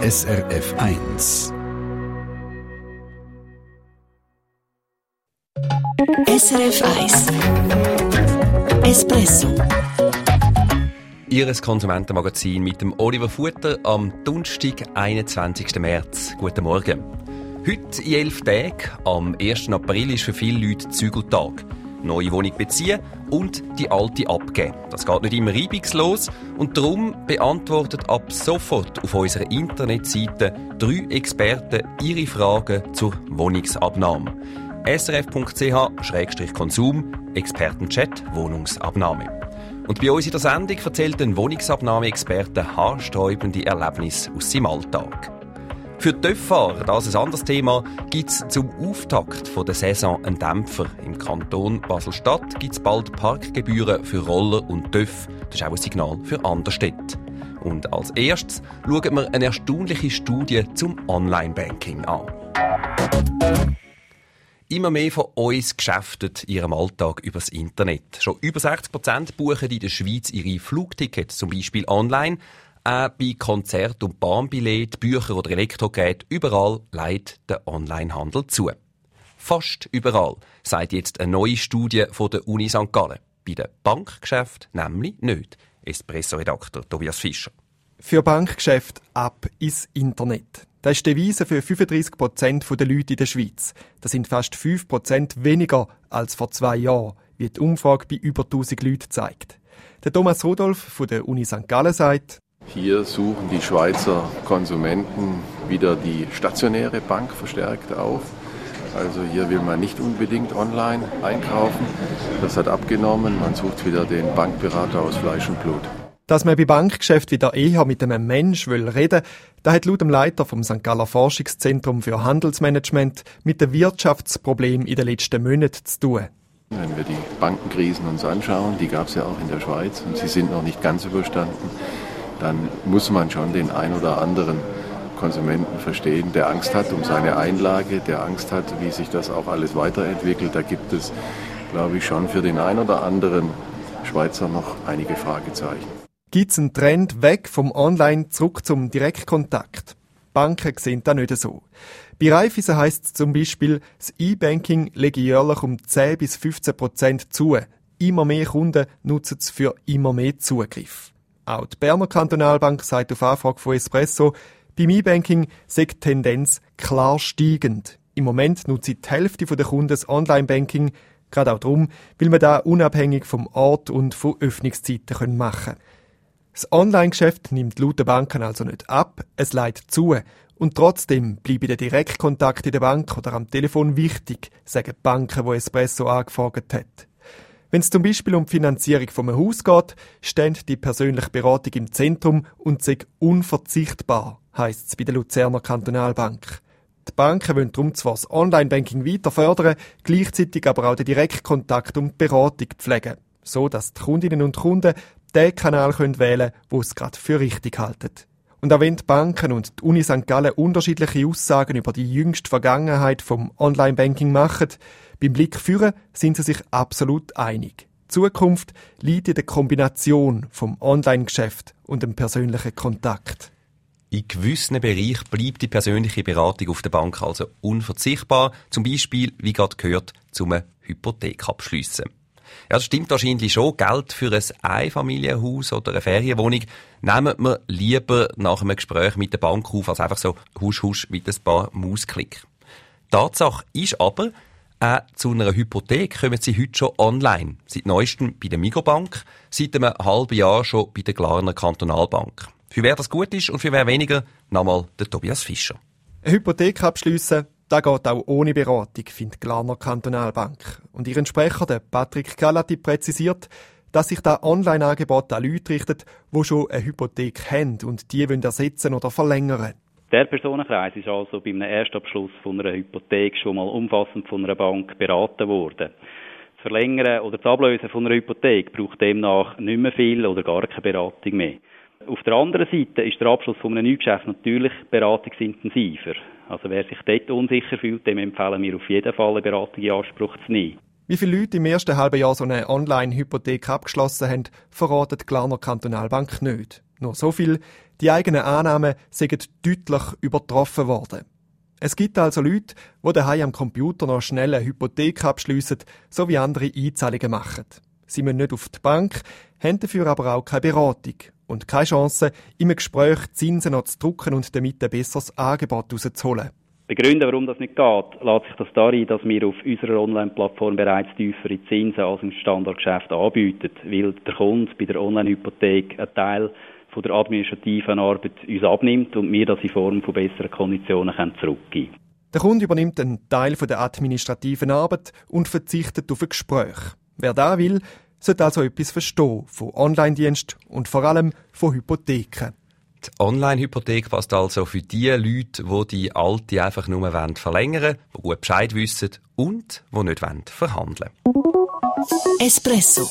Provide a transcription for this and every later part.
SRF 1. SRF 1 Espresso. Ihres Konsumentenmagazin mit dem Oliver Futter am Donnerstag, 21. März. Guten Morgen. Heute in 11 Tagen, am 1. April, ist für viele Leute Zügeltag. Neue Wohnung beziehen und die alte abgeben. Das geht nicht immer reibungslos und darum beantwortet ab sofort auf unserer Internetseite 3 Experten ihre Fragen zur Wohnungsabnahme. srf.ch/Konsum, Expertenchat, Wohnungsabnahme. Und bei uns in der Sendung erzählt ein Wohnungsabnahme-Experte haarsträubende Erlebnisse aus seinem Alltag. Für die TÜV-Fahrer, das ist ein anderes Thema, gibt es zum Auftakt der Saison einen Dämpfer. Im Kanton Basel-Stadt gibt es bald Parkgebühren für Roller und TÜV. Das ist auch ein Signal für andere Städte. Und als erstes schauen wir eine erstaunliche Studie zum Online-Banking an. Immer mehr von uns geschäften in ihrem Alltag übers Internet. Schon über 60% buchen in der Schweiz ihre Flugtickets, zum Beispiel online. Auch bei Konzert- und Bahnbillett, Büchern oder Elektrogeräten, überall leitet der Onlinehandel zu. Fast überall, sagt jetzt eine neue Studie von der Uni St. Gallen. Bei den Bankgeschäften nämlich nicht. Espresso-Redakteur Tobias Fischer. Für Bankgeschäfte ab ins Internet. Das ist die Devise für 35% der Leute in der Schweiz. Das sind fast 5% weniger als vor 2 Jahren, wie die Umfrage bei über 1000 Leuten zeigt. Der Thomas Rudolph von der Uni St. Gallen sagt: Hier suchen die Schweizer Konsumenten wieder die stationäre Bank verstärkt auf. Also hier will man nicht unbedingt online einkaufen. Das hat abgenommen. Man sucht wieder den Bankberater aus Fleisch und Blut. Dass man bei Bankgeschäften wieder eher mit einem Mensch reden will, das hat laut dem Leiter vom St. Galler Forschungszentrum für Handelsmanagement mit den Wirtschaftsproblemen in den letzten Monaten zu tun. Wenn wir die Bankenkrisen uns anschauen, die gab es ja auch in der Schweiz und sie sind noch nicht ganz überstanden, dann muss man schon den ein oder anderen Konsumenten verstehen, der Angst hat um seine Einlage, der Angst hat, wie sich das auch alles weiterentwickelt. Da gibt es, glaube ich, schon für den ein oder anderen Schweizer noch einige Fragezeichen. Gibt es einen Trend weg vom Online zurück zum Direktkontakt? Banken sehen das nicht so. Bei Raiffeisen heisst es zum Beispiel, das E-Banking lege jährlich um 10-15% zu. Immer mehr Kunden nutzen es für immer mehr Zugriff. Auch die Berner Kantonalbank sagt auf Anfrage von Espresso, beim E-Banking sei die Tendenz klar steigend. Im Moment nutzt die Hälfte der Kunden das Online-Banking, gerade auch darum, weil man da unabhängig vom Ort und von Öffnungszeiten machen kann. Das Online-Geschäft nimmt laut der Banken also nicht ab, es leitet zu. Und trotzdem bleibe der Direktkontakt in der Bank oder am Telefon wichtig, sagen die Banken, die Espresso angefragt hat. Wenn es zum Beispiel um die Finanzierung von einem Haus geht, steht die persönliche Beratung im Zentrum und sei unverzichtbar, heisst es bei der Luzerner Kantonalbank. Die Banken wollen darum zwar das Online-Banking weiter fördern, gleichzeitig aber auch den Direktkontakt und die Beratung pflegen, so dass die Kundinnen und Kunden den Kanal wählen können, wo es gerade für richtig halten. Und auch wenn die Banken und die Uni St. Gallen unterschiedliche Aussagen über die jüngste Vergangenheit vom Online-Banking machen, beim Blick führen sind sie sich absolut einig. Die Zukunft liegt in der Kombination vom Online-Geschäft und dem persönlichen Kontakt. In gewissen Bereichen bleibt die persönliche Beratung auf der Bank also unverzichtbar. Zum Beispiel, wie gerade gehört, zum Hypothek abschliessen. Ja, das stimmt wahrscheinlich schon. Geld für ein Einfamilienhaus oder eine Ferienwohnung nehmen wir lieber nach einem Gespräch mit der Bank auf, als einfach so husch mit ein paar Mausklick. Tatsache ist aber, auch zu einer Hypothek kommen sie heute schon online. Seit neuestem bei der Migobank, seit einem halben Jahr schon bei der Glarner Kantonalbank. Für wer das gut ist und für wer weniger, nochmal der Tobias Fischer. Eine Hypothek abschliessen, das geht auch ohne Beratung, findet die Glarner Kantonalbank. Und ihren Sprecher, der Patrick Galati, präzisiert, dass sich das Online-Angebot an Leute richtet, die schon eine Hypothek haben und die wollen ersetzen oder verlängern. Der Personenkreis ist also bei einem Erstabschluss von einer Hypothek schon mal umfassend von einer Bank beraten worden. Das Verlängern oder das Ablösen von einer Hypothek braucht demnach nicht mehr viel oder gar keine Beratung mehr. Auf der anderen Seite ist der Abschluss von einem Neugeschäft natürlich beratungsintensiver. Also wer sich dort unsicher fühlt, dem empfehlen wir auf jeden Fall eine Beratung in Anspruch zu nehmen. Wie viele Leute im ersten halben Jahr so eine Online-Hypothek abgeschlossen haben, verratet die Glarner Kantonalbank nicht. Nur so viel, Die eigenen Annahmen sind deutlich übertroffen worden. Es gibt also Leute, die daheim am Computer noch schnell eine Hypothek abschliessen, so wie andere Einzahlungen machen. Sie müssen nicht auf die Bank, haben dafür aber auch keine Beratung und keine Chance, im Gespräch Zinsen noch zu drucken und damit ein besseres Angebot rauszuholen. Begründen, warum das nicht geht, lässt sich das darin, dass wir auf unserer Online-Plattform bereits tiefere Zinsen als im Standardgeschäft anbieten, weil der Kunde bei der Online-Hypothek einen Teil von der administrativen Arbeit uns abnimmt und wir das in Form von besseren Konditionen zurückgeben können. Der Kunde übernimmt einen Teil von der administrativen Arbeit und verzichtet auf ein Gespräch. Wer da will, sollte also etwas verstehen von Online-Dienst und vor allem von Hypotheken. Die Online-Hypothek passt also für die Leute, die die alte einfach nur verlängern wollen, die gut Bescheid wissen und die nicht verhandeln wollen. Espresso.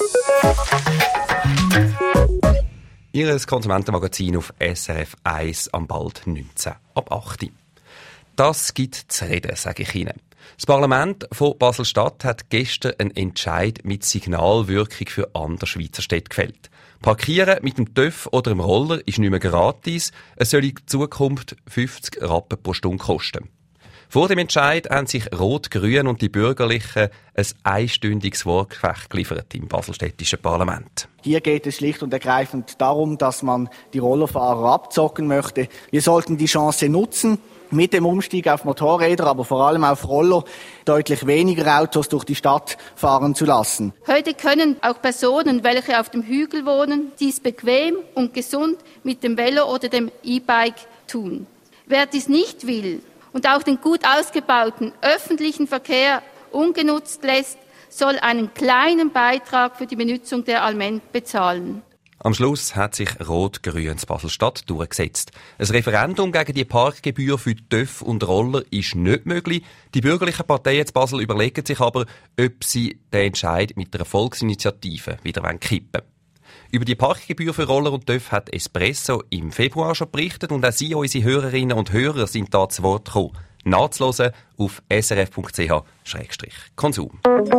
Ihr Konsumentenmagazin auf SRF 1 am bald 19 ab 8. Das gibt zu reden, sage ich Ihnen. Das Parlament von Basel-Stadt hat gestern einen Entscheid mit Signalwirkung für andere Schweizer Städte gefällt. Parkieren mit dem TÜV oder dem Roller ist nicht mehr gratis, es soll in Zukunft 50 Rappen pro Stunde kosten. Vor dem Entscheid haben sich Rot-Grün und die Bürgerlichen ein einstündiges Wortgefecht geliefert im baselstädtischen Parlament. Hier geht es schlicht und ergreifend darum, dass man die Rollerfahrer abzocken möchte. Wir sollten die Chance nutzen, mit dem Umstieg auf Motorräder, aber vor allem auf Roller, deutlich weniger Autos durch die Stadt fahren zu lassen. Heute können auch Personen, welche auf dem Hügel wohnen, dies bequem und gesund mit dem Velo oder dem E-Bike tun. Wer dies nicht will und auch den gut ausgebauten öffentlichen Verkehr ungenutzt lässt, soll einen kleinen Beitrag für die Benutzung der Allmend bezahlen. Am Schluss hat sich Rot-Grün in Basel-Stadt durchgesetzt. Ein Referendum gegen die Parkgebühr für TÜV und Roller ist nicht möglich. Die bürgerlichen Parteien in Basel überlegen sich aber, ob sie den Entscheid mit einer Volksinitiative wieder kippen wollen. Über die Parkgebühr für Roller und TÜV hat Espresso im Februar schon berichtet und auch Sie, unsere Hörerinnen und Hörer, sind da zu Wort gekommen. Nachzuhören auf srf.ch/konsum.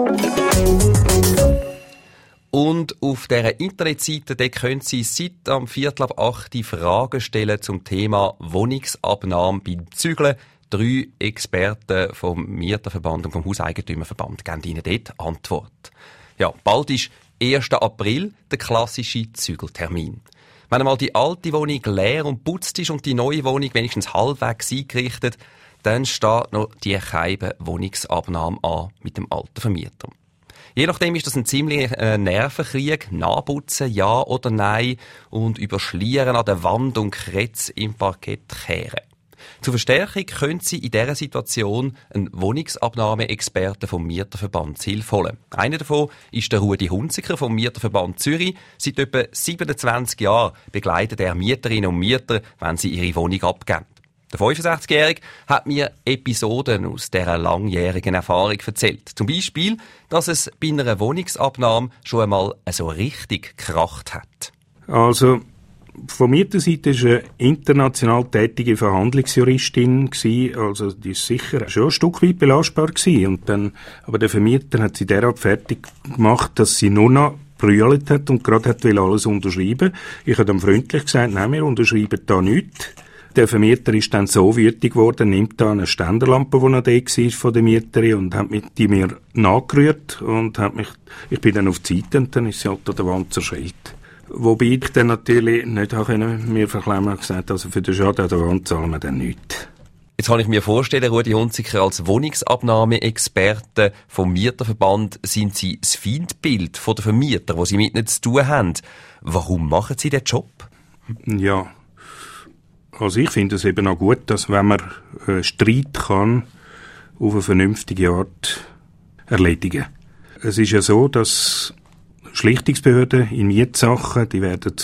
Und auf dieser Internetseite können Sie seit am 7:45 Fragen stellen zum Thema Wohnungsabnahme beim Zügeln. 3 Experten vom Mieterverband und vom Hauseigentümerverband geben Ihnen dort Antwort. Ja, bald ist 1. April der klassische Zügeltermin. Wenn einmal die alte Wohnung leer und putzt ist und die neue Wohnung wenigstens halbwegs eingerichtet, dann steht noch die Keibe Wohnungsabnahme an mit dem alten Vermieter. Je nachdem ist das ein ziemlicher Nervenkrieg. Nachputzen, ja oder nein. Und überschlieren an der Wand und Kretz im Parkett kehren. Zur Verstärkung können Sie in dieser Situation einen Wohnungsabnahmeexperten vom Mieterverband zu Hilfe holen. Einer davon ist der Rudi Hunziker vom Mieterverband Zürich. Seit etwa 27 Jahren begleitet er Mieterinnen und Mieter, wenn sie ihre Wohnung abgeben. Der 65-Jährige hat mir Episoden aus dieser langjährigen Erfahrung erzählt. Zum Beispiel, dass es bei einer Wohnungsabnahme schon einmal so richtig gekracht hat. Also, von Mieterseite war eine international tätige Verhandlungsjuristin, also die ist sicher schon ein Stück weit belastbar gewesen. Und dann, aber der Vermieter hat sie derart fertig gemacht, dass sie nur noch brüllt hat und gerade will alles unterschreiben. Ich habe dann freundlich gesagt, nein, wir unterschreiben da nichts. Der Vermieter ist dann so wütig geworden, nimmt da eine Ständerlampe, die noch da war von der Mieterin und hat die mir nachgerührt und ich bin dann auf die Seite und dann ist sie halt an der Wand zerschellt. Wobei ich dann natürlich nicht mir verklemmen und gesagt, also für den Schaden an der Wand zahlen wir dann nichts. Jetzt kann ich mir vorstellen, Rudi Hunziker, als Wohnungsabnahmeexperte vom Mieterverband sind Sie das Feindbild der Vermieter, die Sie mit nicht zu tun haben. Warum machen Sie den Job? Ja, also ich finde es eben auch gut, dass wenn man Streit kann, auf eine vernünftige Art erledigen. Es ist ja so, dass Schlichtungsbehörden in Mietsachen, die werden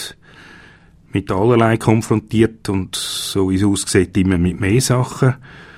mit allerlei konfrontiert und so wie es aussieht, immer mit mehr Sachen.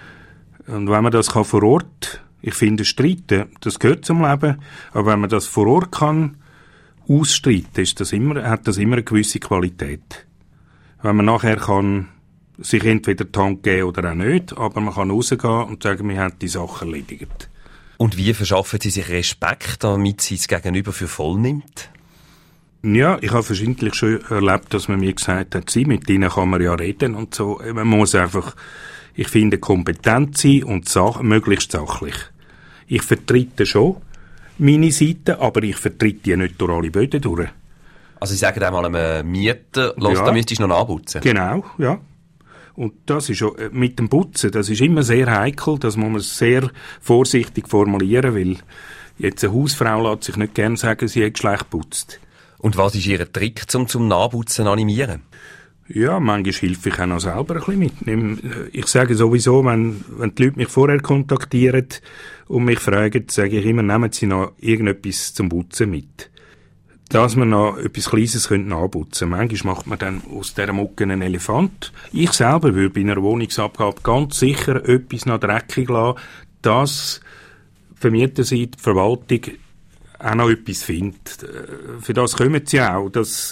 Und wenn man das kann vor Ort, ich finde Streiten, das gehört zum Leben, aber wenn man das vor Ort kann ausstreiten, hat das immer eine gewisse Qualität. Wenn man nachher kann sich entweder die Hand geben oder auch nicht, aber man kann rausgehen und sagen, wir haben die Sache erledigt. Und wie verschaffen Sie sich Respekt, damit Sie es Gegenüber für voll nimmt? Ja, ich habe verschiedentlich schon erlebt, dass man mir gesagt hat, mit ihnen kann man ja reden und so. Man muss einfach, ich finde, kompetent sein und möglichst sachlich. Ich vertrete schon meine Seite, aber ich vertrete die nicht durch alle Böden durch. Also Sie sagen einmal einem Mieter, da müsstest du noch nachputzen. Genau, ja. Und das ist auch, mit dem Putzen, das ist immer sehr heikel, das muss man sehr vorsichtig formulieren, weil jetzt eine Hausfrau lässt sich nicht gerne sagen, sie hat schlecht geputzt. Und was ist Ihr Trick zum Nachputzen animieren? Ja, manchmal helfe ich auch noch selber ein bisschen mit. Ich sage sowieso, wenn die Leute mich vorher kontaktieren und mich fragen, sage ich immer, nehmen Sie noch irgendetwas zum Putzen mit. Dass man noch etwas Kleines nachputzen könnte. Manchmal macht man dann aus dieser Mucke einen Elefant. Ich selber würde bei einer Wohnungsabgabe ganz sicher etwas noch dreckig lassen, dass Vermieterseite, die Verwaltung auch noch etwas findet. Für das kommen sie auch.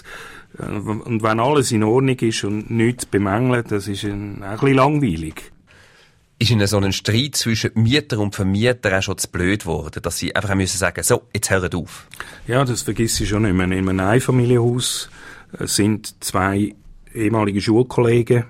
Und wenn alles in Ordnung ist und nichts bemängeln, das ist auch ein bisschen langweilig. Ist Ihnen so ein Streit zwischen Mieter und Vermieter auch schon zu blöd geworden, dass Sie einfach müssen sagen, so, jetzt hört auf? Ja, das vergiss ich schon nicht mehr. In einem Einfamilienhaus sind 2 ehemalige Schulkollegen.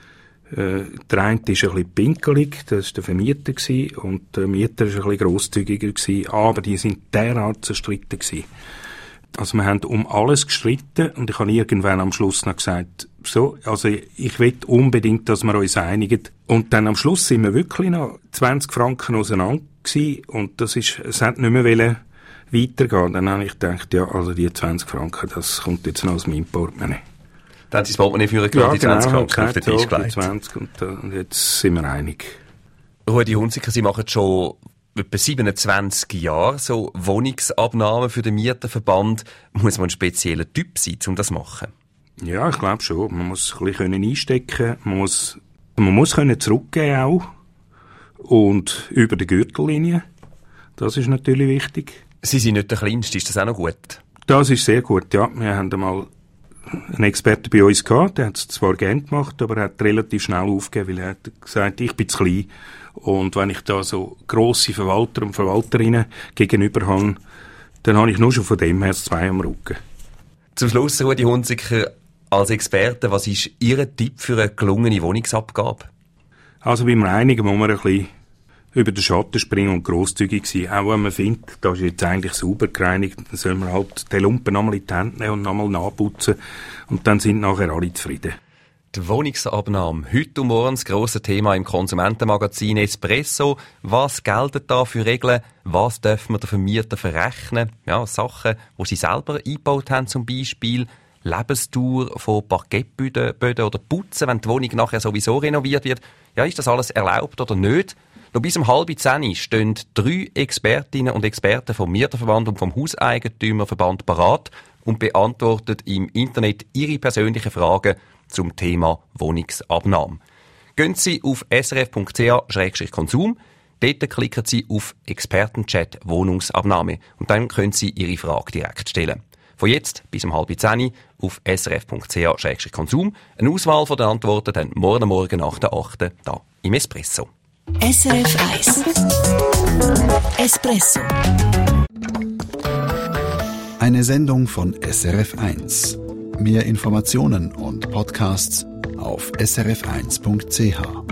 Der eine ist ein bisschen pinkelig, das war der Vermieter, und der Mieter war ein bisschen grosszügiger, aber die sind derart zerstritten gewesen. Also wir haben um alles gestritten und ich habe irgendwann am Schluss noch gesagt, so, also ich will unbedingt, dass wir uns einigen. Und dann am Schluss sind wir wirklich noch 20 Franken auseinander gewesen und es hat nicht mehr weitergehen. Dann habe ich gedacht, ja, also die 20 Franken, das kommt jetzt noch aus meinem Portemonnaie. Dann hat Sie das Portemonnaie für die 20 Franken auf den Tisch gelegt. 20 und jetzt sind wir einig. Rudi Hunziker, Sie machen schon etwa 27 Jahre so Wohnungsabnahmen für den Mieterverband. Muss man ein spezieller Typ sein, um das zu machen? Ja, ich glaube schon. Man muss ein bisschen einstecken können. Man muss können zurückgeben auch. Und über die Gürtellinie. Das ist natürlich wichtig. Sie sind nicht der Kleinste, ist das auch noch gut? Das ist sehr gut, ja. Wir haben einmal einen Experten bei uns gehabt, der hat es zwar gern gemacht, aber er hat relativ schnell aufgegeben, weil er hat gesagt, ich bin zu klein. Und wenn ich da so grosse Verwalter und Verwalterinnen gegenüber habe, dann habe ich nur schon von dem her 2 am Rücken. Zum Schluss, Rudi Hunziker, als Experte, was ist Ihr Tipp für eine gelungene Wohnungsabgabe? Also beim Reinigen muss man ein bisschen über den Schatten springen und grosszügig sein. Auch wenn man findet, das ist jetzt eigentlich sauber gereinigt, dann soll man halt den Lumpen nochmal in die Hände nehmen und nochmal nachputzen. Und dann sind nachher alle zufrieden. Die Wohnungsabnahme. Heute und morgen das grosse Thema im Konsumentenmagazin Espresso. Was gelten da für Regeln? Was dürfen wir den Vermieter verrechnen? Ja, Sachen, die sie selber eingebaut haben, zum Beispiel Lebensdauer von Parkettböden oder Putzen, wenn die Wohnung nachher sowieso renoviert wird. Ja, ist das alles erlaubt oder nicht? Noch bis um 9:30 stehen 3 Expertinnen und Experten vom Mieterverband und vom Hauseigentümerverband parat und beantworten im Internet ihre persönlichen Fragen zum Thema Wohnungsabnahme. Gehen Sie auf srf.ch/konsum, dort klicken Sie auf Expertenchat Wohnungsabnahme und dann können Sie Ihre Frage direkt stellen. Von jetzt bis um 9:30 auf srf.ch/konsum. Eine Auswahl von den Antworten dann morgen nach der 8. da im Espresso. SRF 1 Espresso. Eine Sendung von SRF 1. Mehr Informationen und Podcasts auf srf1.ch.